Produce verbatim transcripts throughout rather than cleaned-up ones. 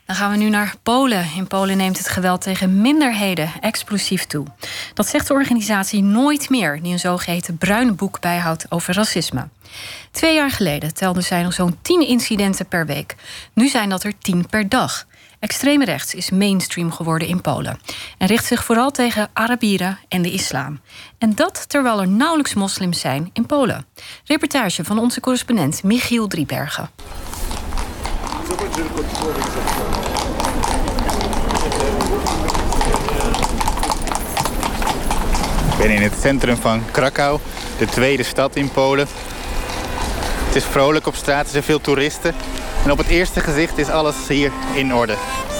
Dan gaan we nu naar Polen. In Polen neemt het geweld tegen minderheden explosief toe. Dat zegt de organisatie Nooit Meer, die een zogeheten bruin boek bijhoudt over racisme. Twee jaar geleden telden zij nog zo'n tien incidenten per week. Nu zijn dat er tien per dag. Extreem rechts is mainstream geworden in Polen en richt zich vooral tegen Arabieren en de islam. En dat terwijl er nauwelijks moslims zijn in Polen. Reportage van onze correspondent Michiel Driebergen. Ik ben in het centrum van Krakau, de tweede stad in Polen. Het is vrolijk op straat, er zijn veel toeristen. En op het eerste gezicht is alles hier in orde.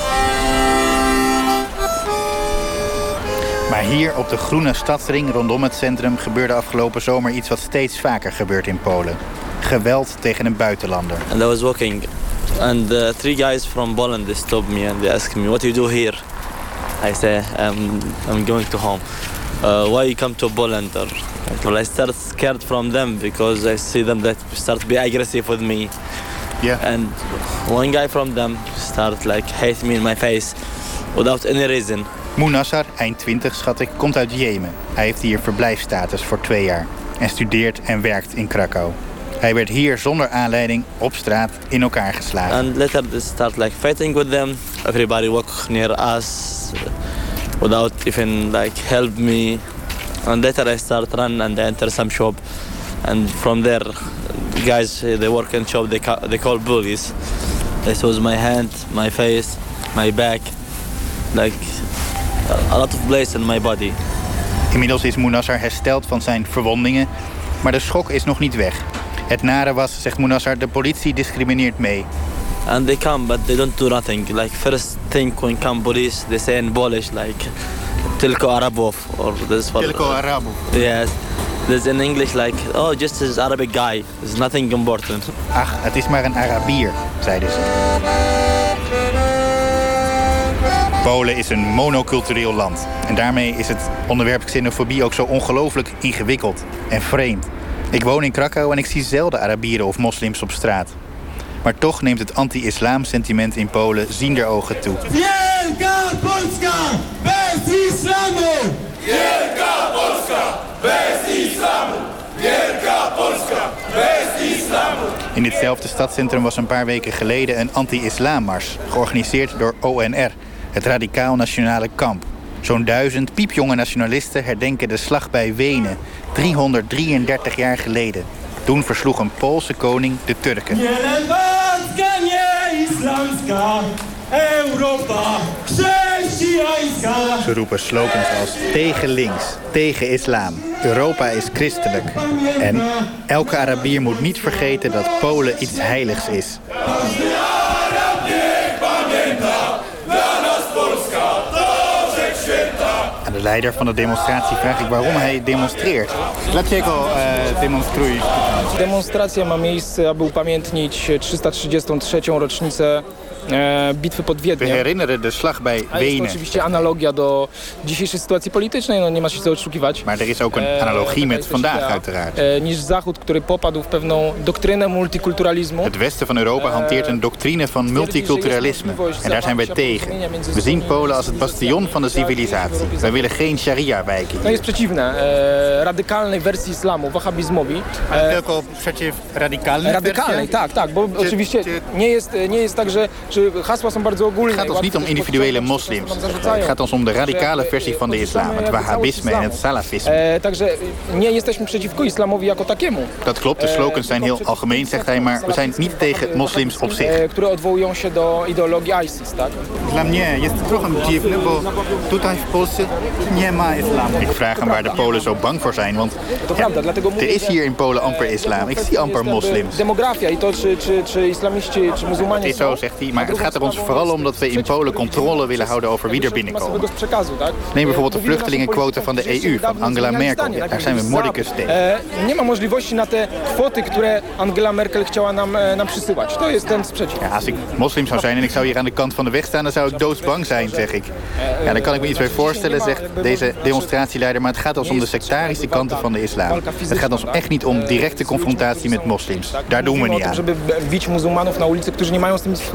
Maar hier op de groene stadsring rondom het centrum gebeurde afgelopen zomer iets wat steeds vaker gebeurt in Polen. Geweld tegen een buitenlander. And I was walking and uh, three guys from Poland they stopped me and they asked me what you do here. I say I'm I'm going to home. Uh, why you come to Poland? Or well, I start scared from them because I see them that start to be aggressive with me. Yeah. And one guy from them start like hate me in my face without any reason. Munassar, eind twintig schat ik, komt uit Jemen. Hij heeft hier verblijfsstatus voor twee jaar en studeert en werkt in Krakau. Hij werd hier zonder aanleiding op straat in elkaar geslagen. And later they start like fighting with them. Everybody walk near us without even like help me. And later I start run and I enter some shop. And from there, the guys they work in shop. They ca- they call bullies. This was my hand, my face, my back, like a lot of place in my body. Inmiddels is Munassar hersteld van zijn verwondingen, maar de schok is nog niet weg. Het nare was, zegt Munassar, de politie discrimineert mee. And they come, but they don't do nothing. Like first thing when come police, they say in Polish like "Tilko Arabov" or this. Tilko Arabov. Yes. There's in English like, oh, just this Arabic guy. It's nothing important. Ach, het is maar een Arabier, zeiden ze. Polen is een monocultureel land. En daarmee is het onderwerp xenofobie ook zo ongelooflijk ingewikkeld en vreemd. Ik woon in Krakau en ik zie zelden Arabieren of moslims op straat. Maar toch neemt het anti-islam sentiment in Polen zienderogen toe. Wielka Polska bez islamu! Wielka Polska bez islamu! Wielka Polska bez islamu! In ditzelfde stadscentrum was een paar weken geleden een anti-islammars, georganiseerd door O N R, het Radicaal Nationale Kamp. Zo'n duizend piepjonge nationalisten herdenken de slag bij Wenen, driehonderddrieëndertig jaar geleden. Toen versloeg een Poolse koning de Turken. Ze roepen slogans als tegen links, tegen islam, Europa is christelijk. En elke Arabier moet niet vergeten dat Polen iets heiligs is. Aan de leider van de demonstratie vraag ik waarom hij demonstreert. Dlaczego demonstrujesz? Demonstracja ma miejsce, aby upamiętnić trzysta trzydziestą trzecią rocznicę bitwy pod We Wiedniem. herinneren de slag bij A jest to Wenen. oczywiście analogia do dzisiejszej sytuacji politycznej, no nie ma się co oszukiwać. Maar er is ook een analogie met vandaag uiteraard. Niż Zachód, który popadł w pewną doktrynę multikulturalizmu. Het westen van Europa hanteert een doctrine van multiculturalisme. En daar zijn wij tegen. We zien Polen als het bastion van de civilisatie. Wij willen geen sharia-wijking. To jest przeciwne e, radykalnej wersji islamu, wahhabizmowi. E, Tylko przeciw radykalnej Radykalnej, tak, tak, bo Czy- oczywiście czy- nie jest, nie jest tak, że, że hasła są bardzo ogólne. Het gaat ons niet om individuele moslims. Het gaat ons om de radicale versie van de islam, het wahhabisme en het salafisme. E, także nie jesteśmy przeciwko islamowi jako takiemu. Dat klopt, de slogans zijn heel algemeen, zegt hij, maar we zijn niet tegen moslims op zich. E, które odwołują się do ideologii ISIS, tak? Dla mnie jest trochę dziwne, bo tutaj w Polsce nie ma islamu. Ik vraag hem waar de Polen zo bang voor zijn, want To prawda, dlatego er mówię, is hier in Polen amper islam. Ik zie amper moslims. Demografia i to, czy, czy, czy islamiści, czy Het muzułmanie is zo, zegt hij, maar het gaat er ons vooral om dat we in Polen controle willen houden over wie er binnenkomen. Neem bijvoorbeeld de vluchtelingenquota van de E U, van Angela Merkel. Daar zijn we mordicus tegen. Nie ma możliwości na te kwoty, które Angela Merkel chciała nam, nam przysyłać. To jest ten sprzeciw. Ja, als ik moslim zou zijn en ik zou hier aan de kant van de weg staan, dan zou ik doodsbang zijn, zeg ik. Ja, daar kan ik me iets bij voorstellen, zegt deze demonstratieleider, maar het gaat ons om de sectarische kanten van de islam. Het gaat ons echt niet om directe confrontatie met moslims. Daar doen we niet aan. Żeby bić muzułmanów na ulicy, którzy nie mają z tym nic wspólnego, tak?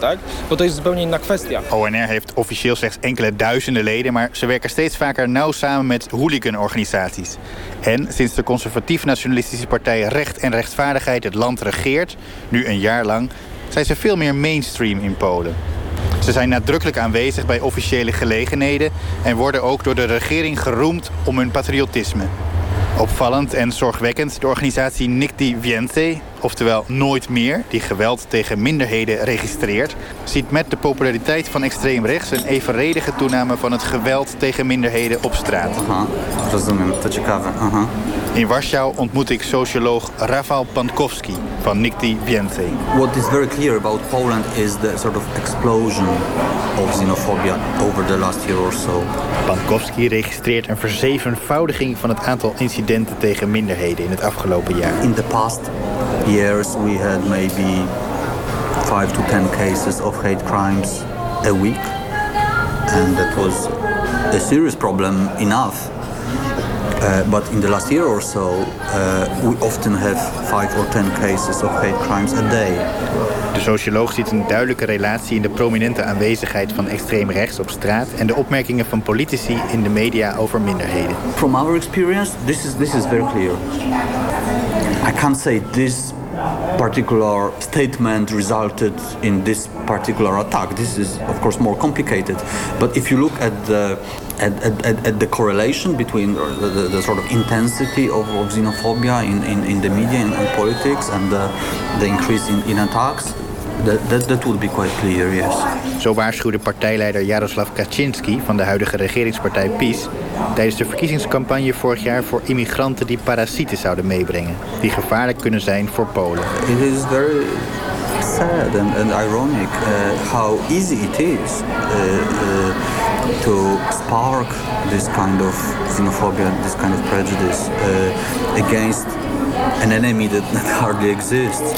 tak? Bo to jest zupełnie inna kwestia. O N R heeft officieel slechts enkele duizenden leden, maar ze werken steeds vaker nauw samen met hooliganorganisaties. En sinds de conservatief-nationalistische partij Recht en Rechtvaardigheid het land regeert, nu een jaar lang, zijn ze veel meer mainstream in Polen. Ze zijn nadrukkelijk aanwezig bij officiële gelegenheden en worden ook door de regering geroemd om hun patriotisme. Opvallend en zorgwekkend, de organisatie Nigdy Więcej, oftewel Nooit Meer, die geweld tegen minderheden registreert, ziet met de populariteit van extreem rechts een evenredige toename van het geweld tegen minderheden op straat. Aha, rozumiem, to ciekawe. Aha. In Warschau ontmoet ik socioloog Rafał Pankowski van Nigdy Więcej. What is very clear about Poland is the sort of explosion of xenophobia over the last year or so. Pankowski registreert een verzevenvoudiging van het aantal incidenten tegen minderheden in het afgelopen jaar. In the past years we had maybe five to ten cases of hate crimes a week, and that was a serious problem enough. Uh, but in the last year or so, uh, we often have five or ten cases of hate crimes a day. De socioloog ziet een duidelijke relatie in de prominente aanwezigheid van extreem rechts op straat en de opmerkingen van politici in de media over minderheden. From our experience, this is this is very clear. I can't say this particular statement resulted in this particular attack. This is, of course, more complicated. But if you look at the at, at, at the correlation between the, the, the sort of intensity of, of xenophobia in, in, in the media and, and politics and the, the increase in, in attacks, that, that, that would be quite clear, yes. Zo waarschuwde partijleider Jaroslaw Kaczynski van de huidige regeringspartij PiS tijdens de verkiezingscampagne vorig jaar voor immigranten die parasieten zouden meebrengen, die gevaarlijk kunnen zijn voor Polen. It is very sad and, and ironic uh, how easy it is uh, uh, to spark this kind of xenophobia, this kind of prejudice uh, against an enemy that, that hardly exists.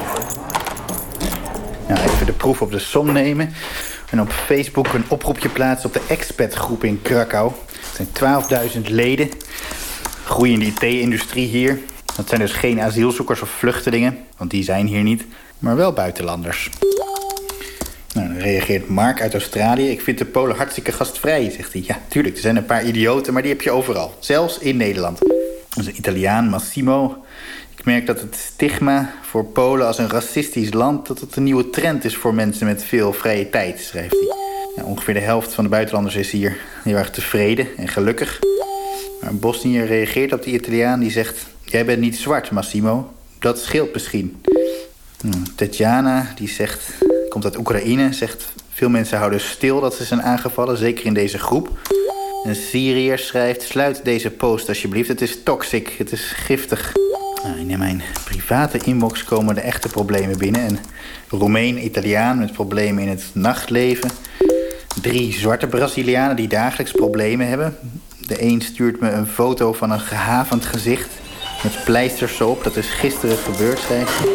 Nou, even de proef op de som nemen en op Facebook een oproepje plaatsen op de expatgroep in Krakau. Het zijn twaalfduizend leden, groeiende I T-industrie hier. Dat zijn dus geen asielzoekers of vluchtelingen, want die zijn hier niet, maar wel buitenlanders. Nou, dan reageert Mark uit Australië. Ik vind de Polen hartstikke gastvrij, zegt hij. Ja, tuurlijk, er zijn een paar idioten, maar die heb je overal. Zelfs in Nederland. Dat is een Italiaan, Massimo. Ik merk dat het stigma voor Polen als een racistisch land, dat het een nieuwe trend is voor mensen met veel vrije tijd, schrijft hij. Ja, ongeveer de helft van de buitenlanders is hier heel erg tevreden en gelukkig. Maar Bosnië reageert op die Italiaan die zegt: jij bent niet zwart, Massimo. Dat scheelt misschien. Hmm, Tetjana, die zegt, komt uit Oekraïne, zegt: veel mensen houden stil dat ze zijn aangevallen, zeker in deze groep. Een Syriër schrijft: sluit deze post alsjeblieft, het is toxic, het is giftig. Nou, in mijn private inbox komen de echte problemen binnen. Een Roemeen, Italiaan met problemen in het nachtleven. Drie zwarte Brazilianen die dagelijks problemen hebben. De een stuurt me een foto van een gehavend gezicht met pleisters erop. Dat is gisteren gebeurd, schrijft hij.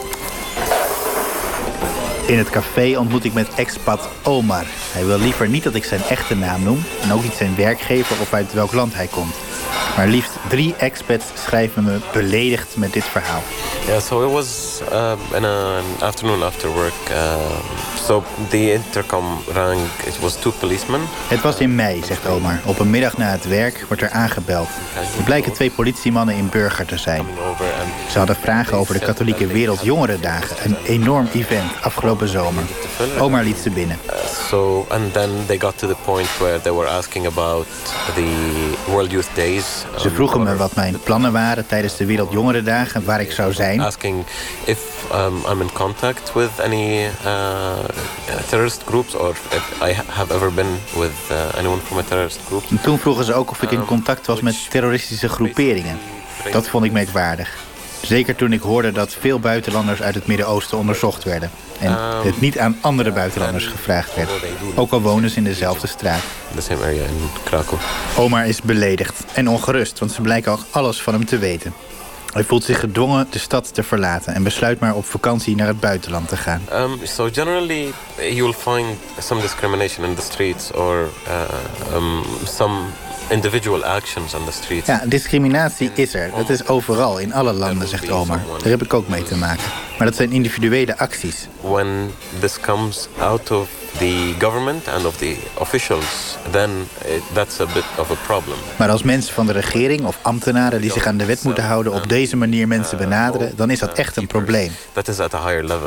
In het café ontmoet ik met expat Omar. Hij wil liever niet dat ik zijn echte naam noem en ook niet zijn werkgever of uit welk land hij komt. Maar liefst drie expats schrijven me beledigd met dit verhaal. Yeah, so it was uh, in an afternoon after work. Uh, so the intercom rang. It was two policemen. Het was in mei, zegt Omar. Op een middag na het werk wordt er aangebeld. Er blijken twee politiemannen in Burger te zijn. Ze hadden vragen over de katholieke Wereldjongerendagen. Een enorm event afgelopen zomer. Omar liet ze binnen. Uh, so and then they got to the point where they were asking about the World Youth Days. Ze vroegen me wat mijn plannen waren tijdens de Wereldjongerendagen, waar ik zou zijn. Asking if um, I'm in contact with any uh, terrorist groups or if I have ever been with uh, anyone from a terrorist group. En toen vroegen ze ook of ik in contact was met terroristische groeperingen. Dat vond ik merkwaardig. Zeker toen ik hoorde dat veel buitenlanders uit het Midden-Oosten onderzocht werden. En het niet aan andere buitenlanders gevraagd werd. Ook al wonen ze in dezelfde straat. The same area in Krakow. Omar is beledigd en ongerust, want ze blijken ook alles van hem te weten. Hij voelt zich gedwongen de stad te verlaten en besluit maar op vakantie naar het buitenland te gaan. Um, so generally you will find some discrimination in the streets or uh, um, some individual actions on the streets. Ja, discriminatie is er. Dat is overal, in alle landen, zegt Omar. Daar heb ik ook mee te maken. Maar dat zijn individuele acties. When this comes out of the government and of the officials, then it, that's a bit of a problem. Maar als mensen van de regering of ambtenaren die zich aan de wet moeten houden op deze manier mensen benaderen, dan is dat echt een probleem. That is at a higher level.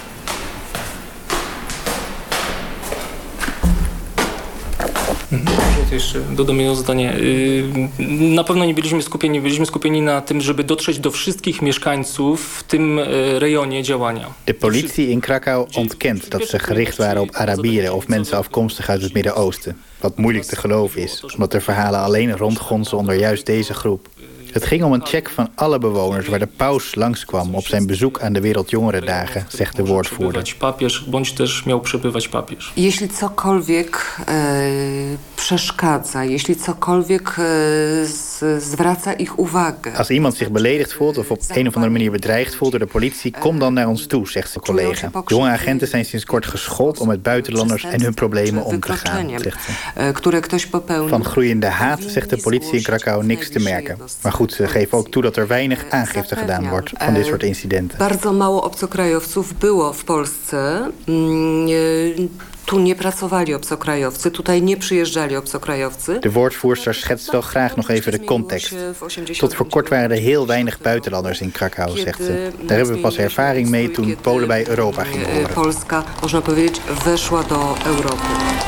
To jeszcze dodam jedno zdanie. Na pewno nie byliśmy skupieni, byliśmy skupieni na tym, żeby dotrzeć do wszystkich mieszkańców w tym rejonie działania. De politie in Krakau ontkent dat ze gericht waren op Arabieren of mensen afkomstig uit het Midden-Oosten. Wat moeilijk te geloven is, omdat de verhalen alleen rondgonzen onder juist deze groep. Het ging om een check van alle bewoners waar de paus langskwam op zijn bezoek aan de Wereldjongerendagen, zegt de woordvoerder. Papież, bądź też miał przebywać papież. Jeśli cokolwiek e, przeszkadza, jeśli cokolwiek e, z, zwraca ich uwagę. Als iemand zich beledigd voelt of op een of andere manier bedreigd voelt door de politie, kom dan naar ons toe, zegt zijn collega. Jonge agenten zijn sinds kort geschoold om met buitenlanders en hun problemen om te gaan, zegt ze. Van groeiende haat zegt de politie in Krakau niks te merken. Maar goed, ze geven ook toe dat er weinig aangifte gedaan wordt van dit soort incidenten. Bardzo mało obcokrajowców było w Polsce. Tu nie pracowali obcokrajowcy, tutaj nie przyjeżdżali obcokrajowcy. De woordvoerster schetst wel graag nog even de context. Tot voor kort waren er heel weinig buitenlanders in Krakau, zegt ze. Daar hebben we pas ervaring mee toen Polen bij Europa ging horen. Polska, można powiedzieć, weszła do Europy.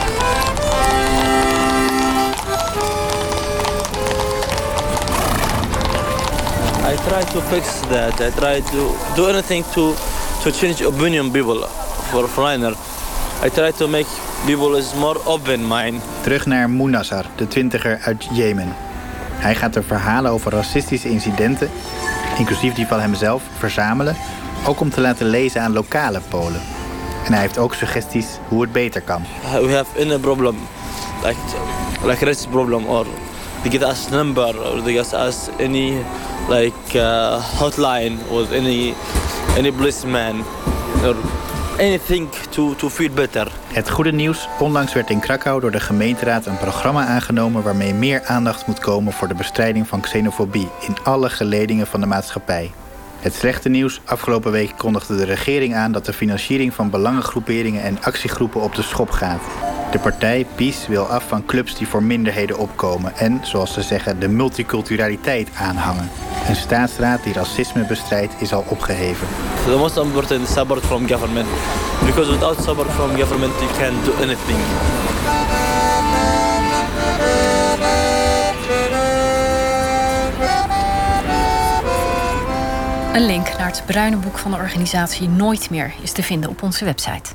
I try to fix that. I try to do anything to to change opinion people for foreigner. I try to make people is more open mind. Terug naar Munassar, de twintiger uit Jemen. Hij gaat de verhalen over racistische incidenten, inclusief die van hemzelf, verzamelen, ook om te laten lezen aan lokale Polen. En hij heeft ook suggesties hoe het beter kan. We have any problem, like like race problem, or they get us number, or they get us any like uh, hotline with any any policeman or anything to to feel better. Het goede nieuws: onlangs werd in Krakau door de gemeenteraad een programma aangenomen waarmee meer aandacht moet komen voor de bestrijding van xenofobie in alle geledingen van de maatschappij. Het slechte nieuws: afgelopen week kondigde de regering aan dat de financiering van belangengroeperingen en actiegroepen op de schop gaat. De partij PiS wil af van clubs die voor minderheden opkomen en, zoals ze zeggen, de multiculturaliteit aanhangen. Een staatsraad die racisme bestrijdt is al opgeheven. The most important is support from government, because without support from government you can't do anything. Een link naar het bruine boek van de organisatie Nooit meer is te vinden op onze website.